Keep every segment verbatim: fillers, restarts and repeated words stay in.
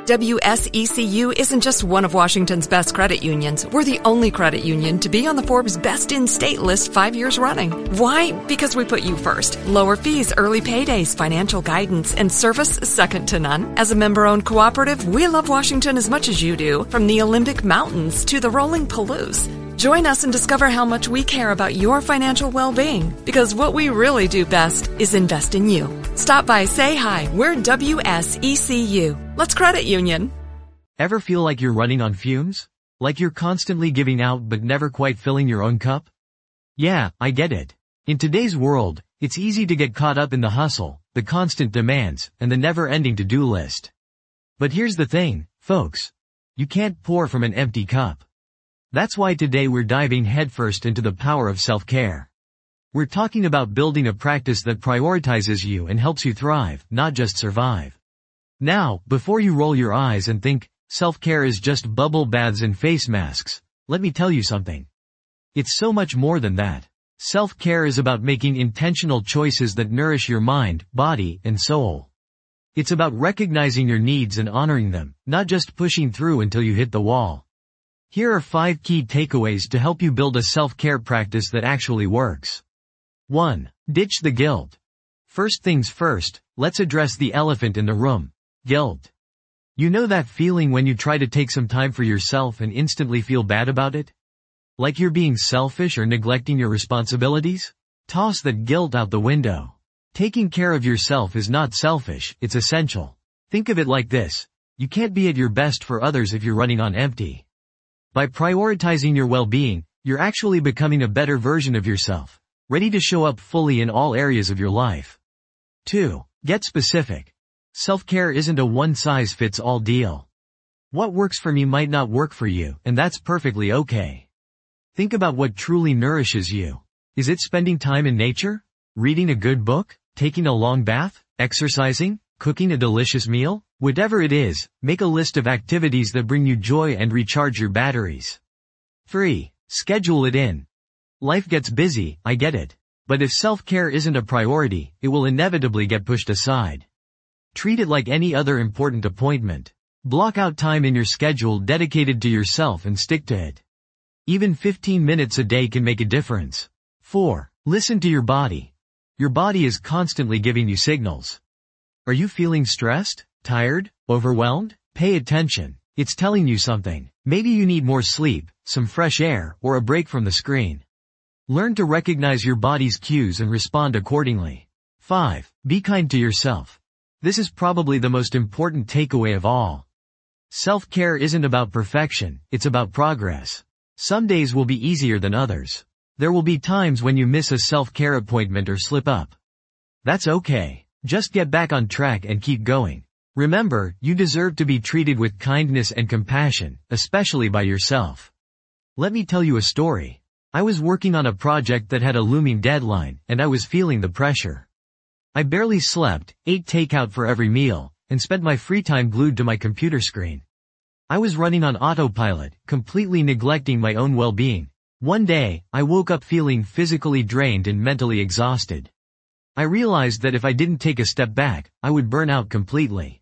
W S E C U isn't just one of Washington's best credit unions. We're the only credit union to be on the Forbes Best in State list five years running. Why? Because we put you first. Lower fees, early paydays, financial guidance, and service second to none. As a member-owned cooperative, we love Washington as much as you do, from the Olympic Mountains to the rolling Palouse. Join us and discover how much we care about your financial well-being, because what we really do best is invest in you. Stop by, say hi. We're W S E C U. Let's credit union. Ever feel like you're running on fumes? Like you're constantly giving out but never quite filling your own cup? Yeah, I get it. In today's world, it's easy to get caught up in the hustle, the constant demands, and the never-ending to-do list. But here's the thing, folks. You can't pour from an empty cup. That's why today we're diving headfirst into the power of self-care. We're talking about building a practice that prioritizes you and helps you thrive, not just survive. Now, before you roll your eyes and think, self-care is just bubble baths and face masks, let me tell you something. It's so much more than that. Self-care is about making intentional choices that nourish your mind, body, and soul. It's about recognizing your needs and honoring them, not just pushing through until you hit the wall. Here are five key takeaways to help you build a self-care practice that actually works. one. Ditch the guilt. First things first, let's address the elephant in the room. Guilt. You know that feeling when you try to take some time for yourself and instantly feel bad about it? Like you're being selfish or neglecting your responsibilities? Toss that guilt out the window. Taking care of yourself is not selfish, it's essential. Think of it like this. You can't be at your best for others if you're running on empty. By prioritizing your well-being, you're actually becoming a better version of yourself, ready to show up fully in all areas of your life. two. Get specific. Self-care isn't a one-size-fits-all deal. What works for me might not work for you, and that's perfectly okay. Think about what truly nourishes you. Is it spending time in nature? Reading a good book? Taking a long bath? Exercising? Cooking a delicious meal? Whatever it is, make a list of activities that bring you joy and recharge your batteries. three. Schedule it in. Life gets busy, I get it. But if self-care isn't a priority, it will inevitably get pushed aside. Treat it like any other important appointment. Block out time in your schedule dedicated to yourself and stick to it. Even fifteen minutes a day can make a difference. four. Listen to your body. Your body is constantly giving you signals. Are you feeling stressed? Tired? Overwhelmed? Pay attention. It's telling you something. Maybe you need more sleep, some fresh air, or a break from the screen. Learn to recognize your body's cues and respond accordingly. five. Be kind to yourself. This is probably the most important takeaway of all. Self-care isn't about perfection, it's about progress. Some days will be easier than others. There will be times when you miss a self-care appointment or slip up. That's okay. Just get back on track and keep going. Remember, you deserve to be treated with kindness and compassion, especially by yourself. Let me tell you a story. I was working on a project that had a looming deadline, and I was feeling the pressure. I barely slept, ate takeout for every meal, and spent my free time glued to my computer screen. I was running on autopilot, completely neglecting my own well-being. One day, I woke up feeling physically drained and mentally exhausted. I realized that if I didn't take a step back, I would burn out completely.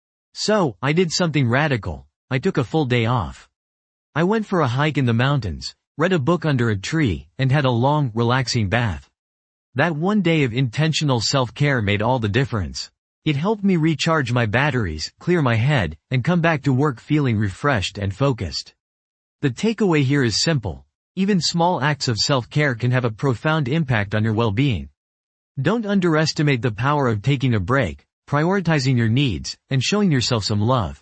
So, I did something radical. I took a full day off. I went for a hike in the mountains, read a book under a tree, and had a long, relaxing bath. That one day of intentional self-care made all the difference. It helped me recharge my batteries, clear my head, and come back to work feeling refreshed and focused. The takeaway here is simple. Even small acts of self-care can have a profound impact on your well-being. Don't underestimate the power of taking a break, prioritizing your needs, and showing yourself some love.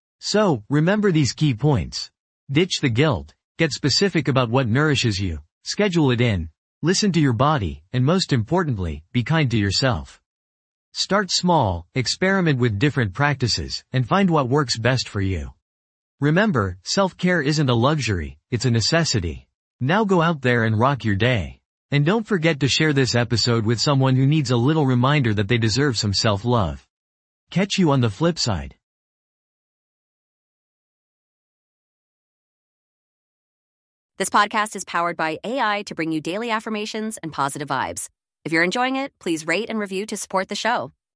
So, remember these key points. Ditch the guilt, get specific about what nourishes you, schedule it in, listen to your body, and most importantly, be kind to yourself. Start small, experiment with different practices, and find what works best for you. Remember, self-care isn't a luxury, it's a necessity. Now go out there and rock your day. And don't forget to share this episode with someone who needs a little reminder that they deserve some self-love. Catch you on the flip side. This podcast is powered by A I to bring you daily affirmations and positive vibes. If you're enjoying it, please rate and review to support the show.